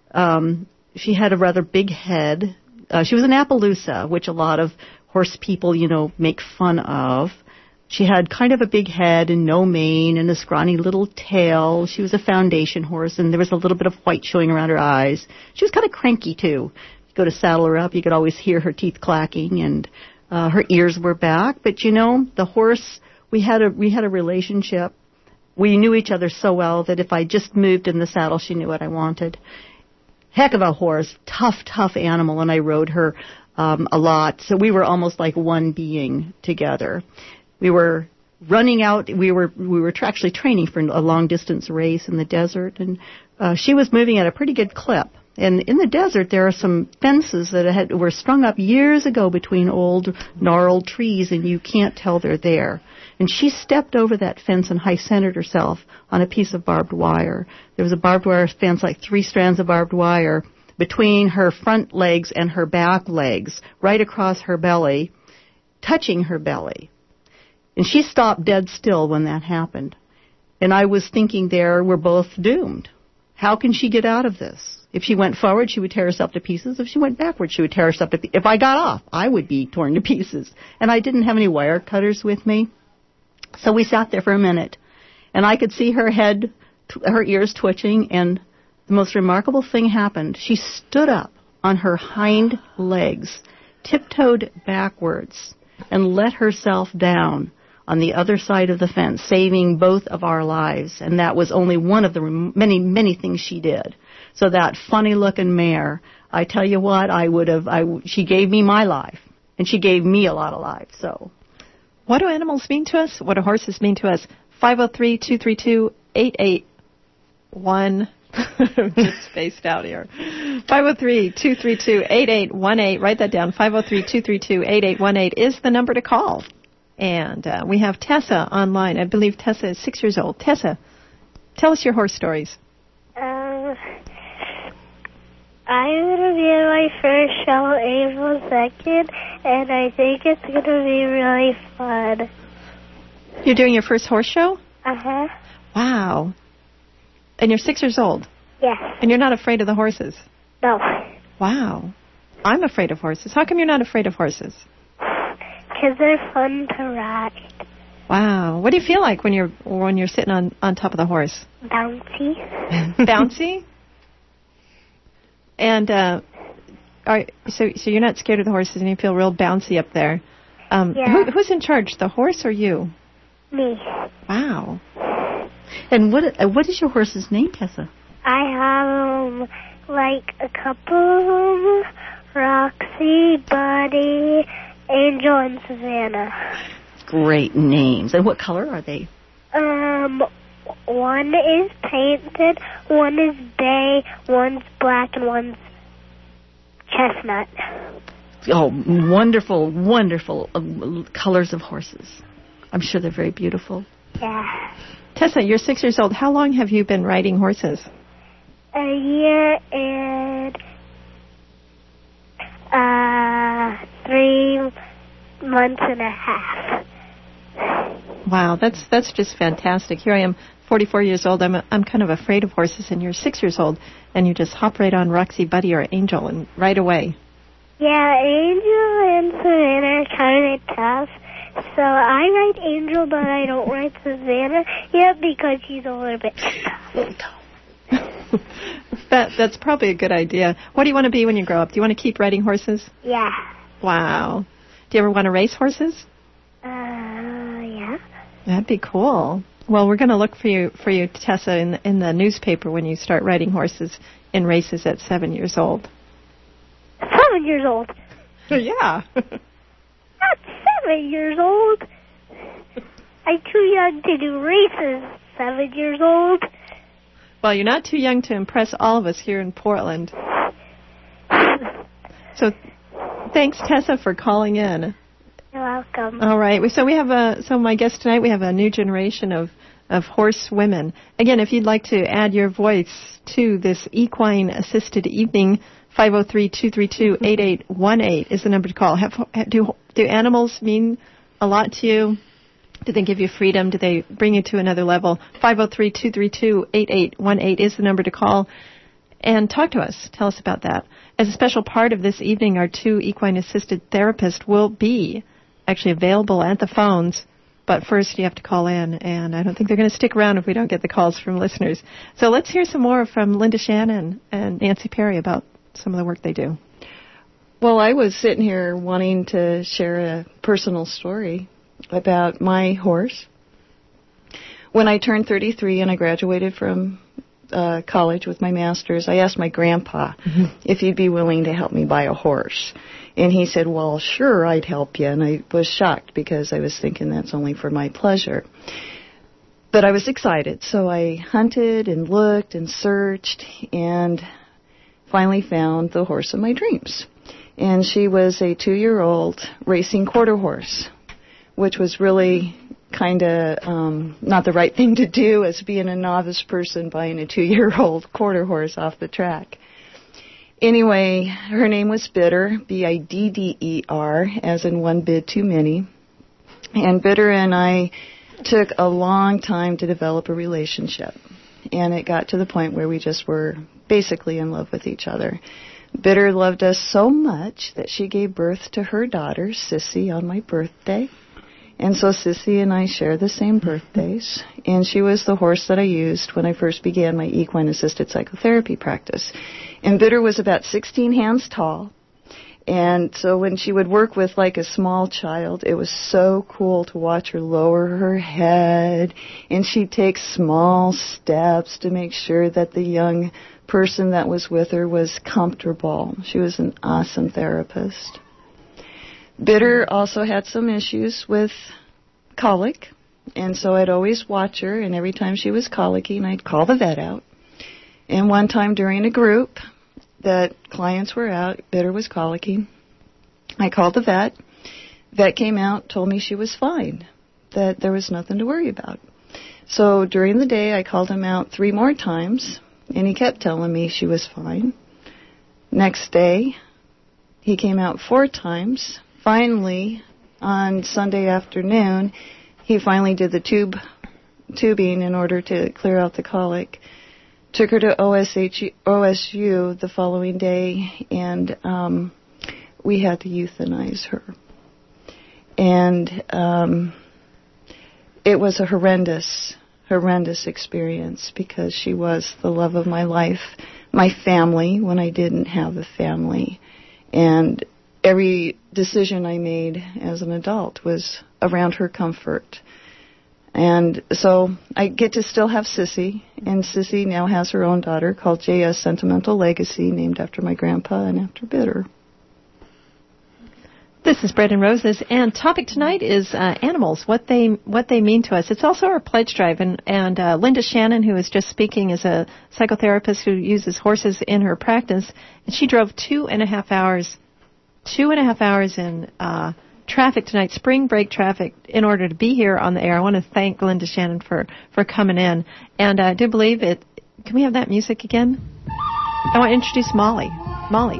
She had a rather big head. She was an Appaloosa, which a lot of horse people, make fun of. She had kind of a big head and no mane and a scrawny little tail. She was a foundation horse, and there was a little bit of white showing around her eyes. She was kind of cranky, too. You go to saddle her up, you could always hear her teeth clacking, and her ears were back. But, the horse, we had a relationship. We knew each other so well that if I just moved in the saddle, she knew what I wanted. Heck of a horse, tough animal, and I rode her a lot. So we were almost like one being together. We were running out. We were actually training for a long-distance race in the desert, and she was moving at a pretty good clip. And in the desert, there are some fences that were strung up years ago between old, gnarled trees, and you can't tell they're there. And she stepped over that fence and high-centered herself on a piece of barbed wire. There was a barbed wire fence, like 3 strands of barbed wire, between her front legs and her back legs, right across her belly, touching her belly. And she stopped dead still when that happened. And I was thinking we're both doomed. How can she get out of this? If she went forward, she would tear herself to pieces. If she went backward, she would tear herself to pieces. If I got off, I would be torn to pieces. And I didn't have any wire cutters with me. So we sat there for a minute. And I could see her head, her ears twitching, and the most remarkable thing happened. She stood up on her hind legs, tiptoed backwards, and let herself down on the other side of the fence, saving both of our lives. And that was only one of the many, many things she did. So that funny-looking mare, I tell you what, she gave me my life, and she gave me a lot of life. So, what do animals mean to us? What do horses mean to us? 503-232-8818. Just spaced out here. 503-232-8818. Write that down. 503-232-8818 is the number to call. And we have Tessa online. I believe Tessa is 6 years old. Tessa, tell us your horse stories. I'm going to be in my first show April 2nd, and I think it's going to be really fun. You're doing your first horse show? Uh-huh. Wow. And you're 6 years old? Yes. And you're not afraid of the horses? No. Wow. I'm afraid of horses. How come you're not afraid of horses? Because they're fun to ride. Wow. What do you feel like when you're sitting on top of the horse? Bouncy. Bouncy? And so you're not scared of the horses, and you feel real bouncy up there. Yeah. Who's in charge, the horse or you? Me. Wow. And what is your horse's name, Tessa? I have like a couple of them: Roxy, Buddy, Angel, and Savannah. Great names. And what color are they? One is painted, one is bay, one's black, and one's chestnut. Oh, wonderful, wonderful colors of horses. I'm sure they're very beautiful. Yeah. Tessa, you're 6 years old. How long have you been riding horses? A year and 3 months and a half. Wow, that's just fantastic. Here I am, 44 years old. I'm kind of afraid of horses, and you're 6 years old, and you just hop right on Roxy, Buddy, or Angel, and right away. Yeah, Angel and Savannah are kind of tough. So I ride Angel, but I don't ride Savannah yet because she's a little bit tough. That's probably a good idea. What do you want to be when you grow up? Do you want to keep riding horses? Yeah. Wow. Do you ever want to race horses? Yeah. That'd be cool. Well, we're going to look for you, Tessa, in the newspaper when you start riding horses in races at 7 years old. 7 years old? Yeah. Not 7 years old. I'm too young to do races. 7 years old. Well, you're not too young to impress all of us here in Portland. So thanks, Tessa, for calling in. You're welcome. All right. So we have my guest tonight, we have a new generation of horse women. Again, if you'd like to add your voice to this equine-assisted evening, 503-232-8818 is the number to call. Do animals mean a lot to you? Do they give you freedom? Do they bring you to another level? 503-232-8818 is the number to call. And talk to us. Tell us about that. As a special part of this evening, our 2 equine-assisted therapists will be actually available at the phones. But first, you have to call in, and I don't think they're going to stick around if we don't get the calls from listeners. So let's hear some more from Linda Shannon and Nancy Perry about some of the work they do. Well, I was sitting here wanting to share a personal story about my horse. When I turned 33 and I graduated from college with my master's, I asked my grandpa if he'd be willing to help me buy a horse. And he said, well, sure, I'd help you. And I was shocked because I was thinking that's only for my pleasure. But I was excited. So I hunted and looked and searched and finally found the horse of my dreams. And she was a 2-year-old racing quarter horse, which was really kind of not the right thing to do as being a novice person buying a 2-year-old quarter horse off the track. Anyway, her name was Bitter, Bidder, as in one bid too many. And Bitter and I took a long time to develop a relationship. And it got to the point where we just were basically in love with each other. Bitter loved us so much that she gave birth to her daughter, Sissy, on my birthday. And so Sissy and I share the same birthdays. And she was the horse that I used when I first began my equine-assisted psychotherapy practice. And Bitter was about 16 hands tall. And so when she would work with like a small child, it was so cool to watch her lower her head. And she'd take small steps to make sure that the young person that was with her was comfortable. She was an awesome therapist. Bitter also had some issues with colic, and so I'd always watch her, and every time she was colicking, I'd call the vet out. And one time during a group that clients were out, Bitter was colicking, I called the vet. Vet came out, told me she was fine, that there was nothing to worry about. So during the day, I called him out 3 more times, and he kept telling me she was fine. Next day, he came out 4 times. Finally, on Sunday afternoon, he finally did the tubing in order to clear out the colic. Took her to OSU the following day, and we had to euthanize her. And it was a horrendous experience because she was the love of my life, my family when I didn't have a family. And every decision I made as an adult was around her comfort. And so I get to still have Sissy, and Sissy now has her own daughter called J.S. Sentimental Legacy, named after my grandpa and after Bitter. This is Bread and Roses, and topic tonight is animals, what they mean to us. It's also our pledge drive, and Linda Shannon, who was just speaking, is a psychotherapist who uses horses in her practice, and she drove 2.5 hours in traffic tonight, spring break traffic, in order to be here on the air. I want to thank Linda Shannon for coming in. And I do believe it. Can we have that music again? I want to introduce Molly. Molly.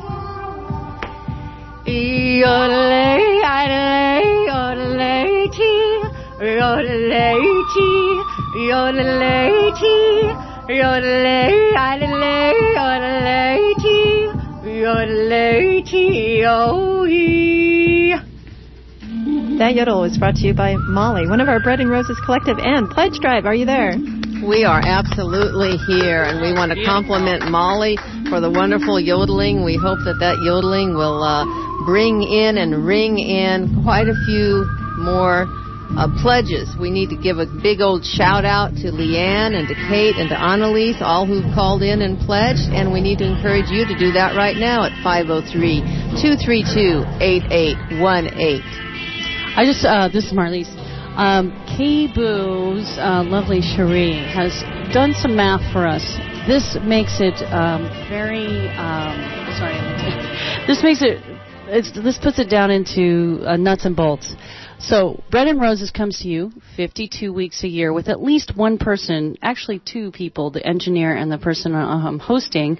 That yodel is brought to you by Molly, one of our Bread and Roses Collective and Pledge Drive. Are you there? We are absolutely here, and we want to compliment Molly for the wonderful yodeling. We hope that yodeling will bring in and ring in quite a few more pledges. We need to give a big old shout out to Leanne and to Kate and to Annalise, all who've called in and pledged, and we need to encourage you to do that right now at 503-232-8818. This is Marlise. Kay Boo's lovely Cherie has done some math for us. This makes it this puts it down into nuts and bolts. So Bread and Roses comes to you 52 weeks a year with at least one person, actually two people, the engineer and the person hosting.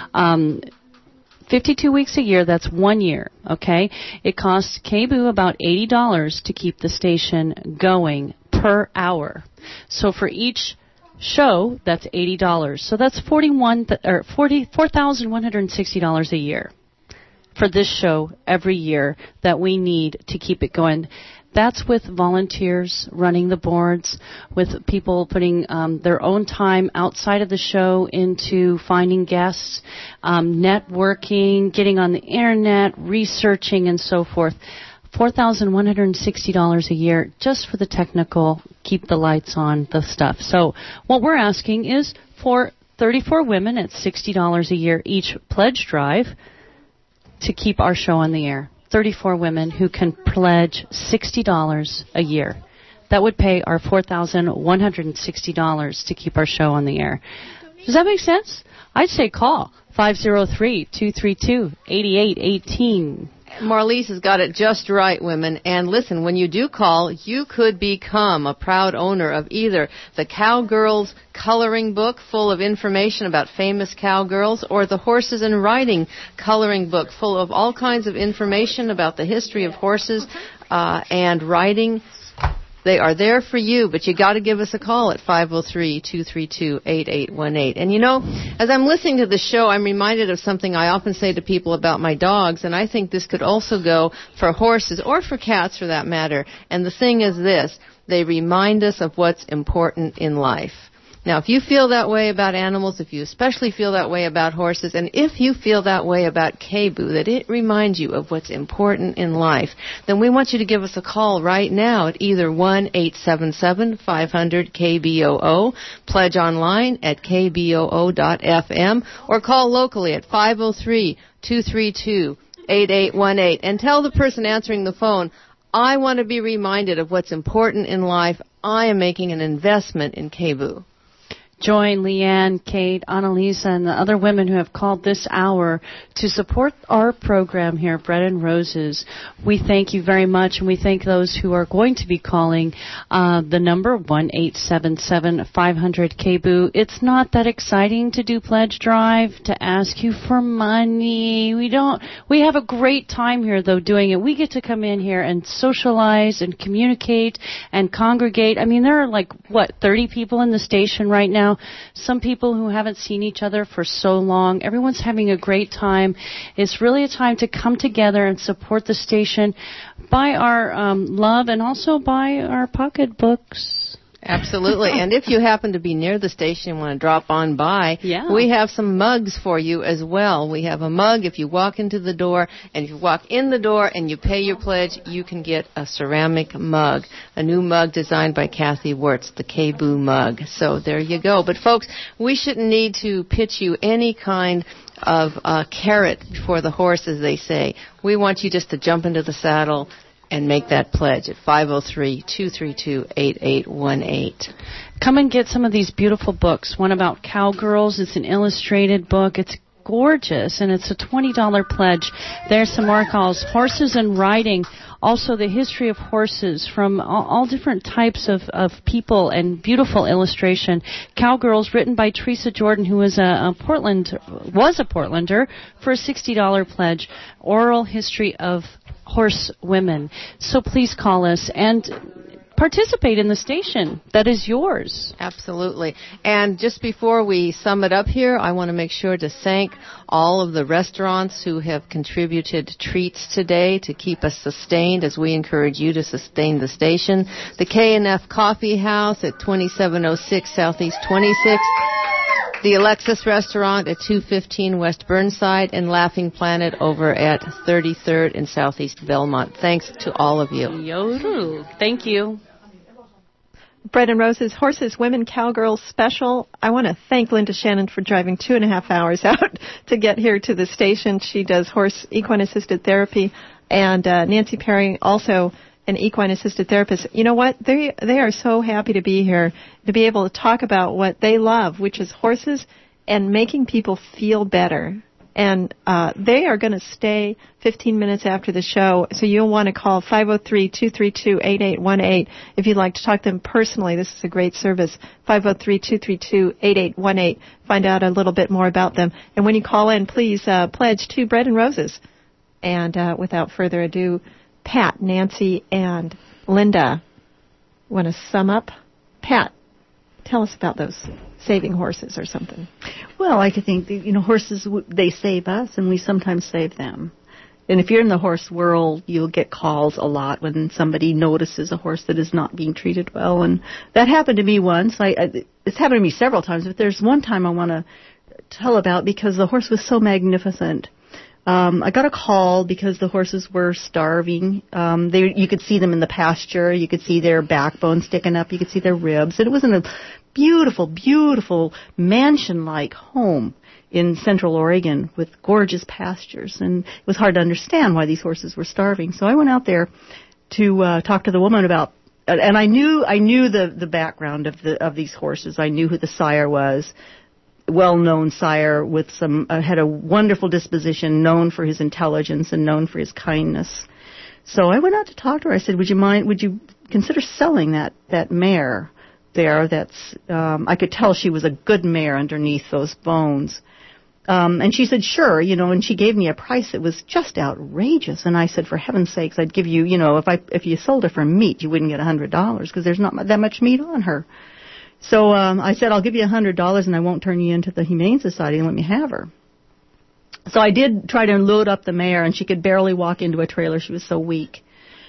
52 weeks a year, that's 1 year, okay? It costs KBOO about $80 to keep the station going per hour. So for each show, that's $80. So that's $4,160 a year for this show every year that we need to keep it going. That's with volunteers running the boards, with people putting their own time outside of the show into finding guests, networking, getting on the internet, researching, and so forth. $4,160 a year just for the technical, keep the lights on, the stuff. So what we're asking is for 34 women at $60 a year each pledge drive to keep our show on the air. 34 women who can pledge $60 a year. That would pay our $4,160 to keep our show on the air. Does that make sense? I'd say call 503-232-8818. Marlise has got it just right, women. And listen, when you do call, you could become a proud owner of either the Cowgirls coloring book full of information about famous cowgirls, or the Horses and Riding coloring book full of all kinds of information about the history of horses and riding. They are there for you, but you got to give us a call at 503-232-8818. And you know, as I'm listening to the show, I'm reminded of something I often say to people about my dogs, and I think this could also go for horses or for cats for that matter. And the thing is this: they remind us of what's important in life. Now, if you feel that way about animals, if you especially feel that way about horses, and if you feel that way about KBOO, that it reminds you of what's important in life, then we want you to give us a call right now at either 1-877-500-KBOO, pledge online at kboo.fm, or call locally at 503-232-8818, and tell the person answering the phone, I want to be reminded of what's important in life. I am making an investment in KBOO. Join Leanne, Kate, Annalisa, and the other women who have called this hour to support our program here, Bread and Roses. We thank you very much, and we thank those who are going to be calling the number 1-877-500-KBOO. It's not that exciting to do Pledge Drive, to ask you for money. We have a great time here, though, doing it. We get to come in here and socialize and communicate and congregate. I mean, there are 30 people in the station right now. Some people who haven't seen each other for so long. Everyone's having a great time. It's really a time to come together and support the station by our love and also by our pocketbooks. Absolutely. And if you happen to be near the station and want to drop on by, we have some mugs for you as well. We have a mug. If you walk into the door, and if you walk in the door and you pay your pledge, you can get a ceramic mug, a new mug designed by Kathy Wirtz, the KBOO mug. So there you go. But folks, we shouldn't need to pitch you any kind of carrot before the horse, as they say. We want you just to jump into the saddle and make that pledge at 503-232-8818. Come and get some of these beautiful books. One about cowgirls. It's an illustrated book. It's gorgeous, and it's a $20 pledge. There's some more calls. Horses and Riding. Also the history of horses from all different types of people, and beautiful illustration. Cowgirls, written by Teresa Jordan, who was a Portlander, for a $60 pledge. Oral history of horse women. So please call us and participate in the station. That is yours. Absolutely. And just before we sum it up here, I want to make sure to thank all of the restaurants who have contributed treats today to keep us sustained as we encourage you to sustain the station. The K&F Coffee House at 2706 Southeast 26th. The Alexis Restaurant at 215 West Burnside, and Laughing Planet over at 33rd in Southeast Belmont. Thanks to all of you. Yodel. Thank you. Bread and Roses Horses, Women, Cowgirls special. I want to thank Linda Shannon for driving 2.5 hours out to get here to the station. She does horse equine assisted therapy. And Nancy Perry also an equine assisted therapist. You know what? They are so happy to be here to be able to talk about what they love, which is horses and making people feel better. And they are going to stay 15 minutes after the show, so you'll want to call 503-232-8818 if you'd like to talk to them personally. This is a great service, 503-232-8818. Find out a little bit more about them. And when you call in, please pledge to Bread and Roses. And without further ado, Pat, Nancy, and Linda want to sum up? Pat, tell us about those saving horses or something. Well, I think, horses, they save us, and we sometimes save them. And if you're in the horse world, you'll get calls a lot when somebody notices a horse that is not being treated well. And that happened to me once. It's happened to me several times, but there's one time I want to tell about because the horse was so magnificent. I got a call because the horses were starving. You could see them in the pasture. You could see their backbone sticking up. You could see their ribs. And it was in a beautiful, beautiful mansion-like home in Central Oregon with gorgeous pastures. And it was hard to understand why these horses were starving. So I went out there to talk to the woman about, and I knew the background of these horses. I knew who the sire was. Well-known sire with had a wonderful disposition, known for his intelligence and known for his kindness. So I went out to talk to her. I said, would you consider selling that mare there? I could tell she was a good mare underneath those bones. And she said, sure, and she gave me a price that was just outrageous. And I said, for heaven's sakes, I'd give you, if you sold her for meat, you wouldn't get $100 because there's not that much meat on her. So I said, I'll give you $100 and I won't turn you into the Humane Society and let me have her. So I did try to load up the mare, and she could barely walk into a trailer. She was so weak.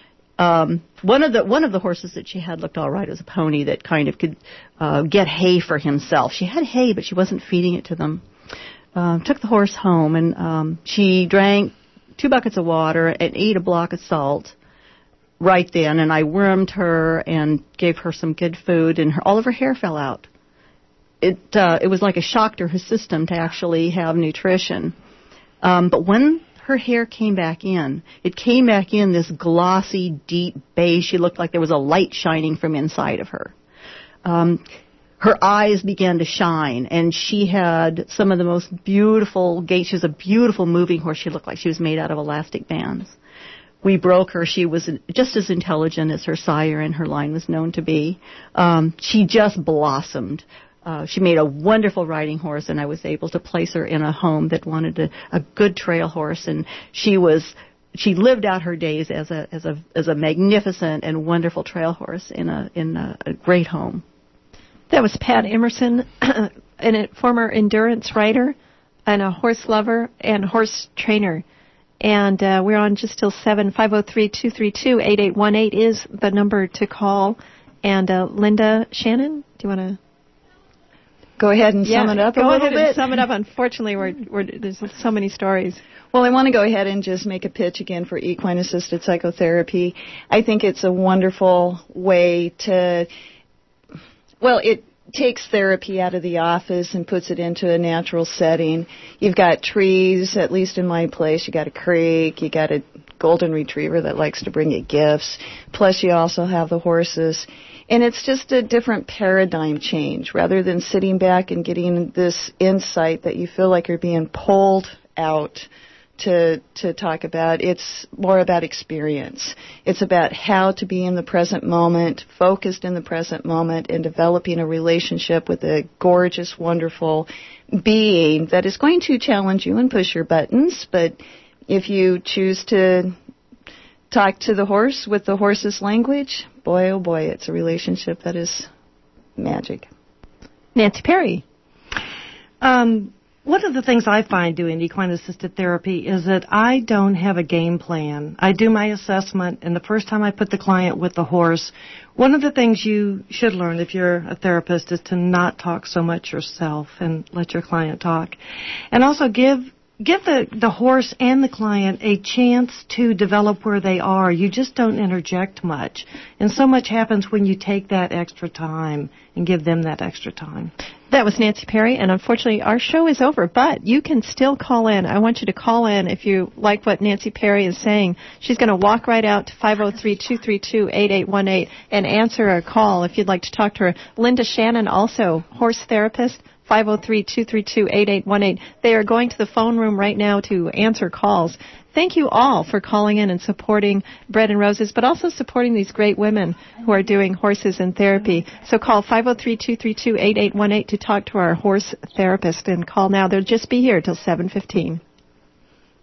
One of the horses that she had looked all right. It was a pony that kind of could get hay for himself. She had hay, but she wasn't feeding it to them. Took the horse home, and she drank 2 buckets of water and ate a block of salt right then, and I wormed her and gave her some good food, and all of her hair fell out. It was like a shock to her system to actually have nutrition. But when her hair came back in, it came back in this glossy, deep beige. She looked like there was a light shining from inside of her. Her eyes began to shine, and she had some of the most beautiful gait. She was a beautiful moving horse. She looked like she was made out of elastic bands. We broke her. She was just as intelligent as her sire and her line was known to be. She just blossomed. She made a wonderful riding horse, and I was able to place her in a home that wanted a good trail horse. And she lived out her days as a magnificent and wonderful trail horse in a great home. That was Pat Emerson, a former endurance rider and a horse lover and horse trainer. And we're on just till 7. 503-232-8818 is the number to call. And Linda Shannon, do you want to go ahead and sum it up a little bit? Go ahead and sum it up. Unfortunately, there's so many stories. Well, I want to go ahead and just make a pitch again for equine-assisted psychotherapy. I think it's a wonderful way to, it takes therapy out of the office and puts it into a natural setting. You've got trees, at least in my place. You got a creek. You got a golden retriever that likes to bring you gifts. Plus, you also have the horses. And it's just a different paradigm change. Rather than sitting back and getting this insight that you feel like you're being pulled out to talk about, it's more about experience. It's about how to be in the present moment, focused in the present moment, and developing a relationship with a gorgeous, wonderful being that is going to challenge you and push your buttons. But if you choose to talk to the horse with the horse's language, boy, oh boy, it's a relationship that is magic. Nancy Perry. One of the things I find doing equine-assisted therapy is that I don't have a game plan. I do my assessment, and the first time I put the client with the horse, one of the things you should learn if you're a therapist is to not talk so much yourself and let your client talk. And also give give the horse and the client a chance to develop where they are. You just don't interject much. And so much happens when you take that extra time and give them that extra time. That was Nancy Perry, and unfortunately our show is over, but you can still call in. I want you to call in if you like what Nancy Perry is saying. She's going to walk right out to 503-232-8818 and answer a call if you'd like to talk to her. Linda Shannon, also horse therapist, 503-232-8818. They are going to the phone room right now to answer calls. Thank you all for calling in and supporting Bread and Roses, but also supporting these great women who are doing horses in therapy. So call 503-232-8818 to talk to our horse therapist, and call now. They'll just be here till 7:15.